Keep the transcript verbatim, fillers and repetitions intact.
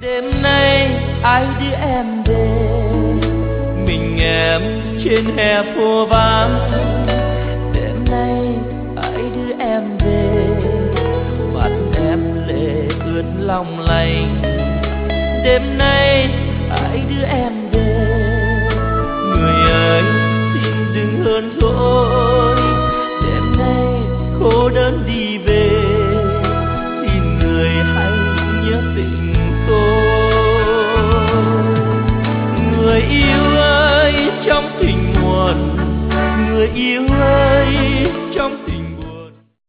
Đêm nay ai đưa em về, mình em trên hè phố vắng. Đêm nay ai đưa em về, mắt em lệ ướt lòng lành. Đêm nay ai đưa em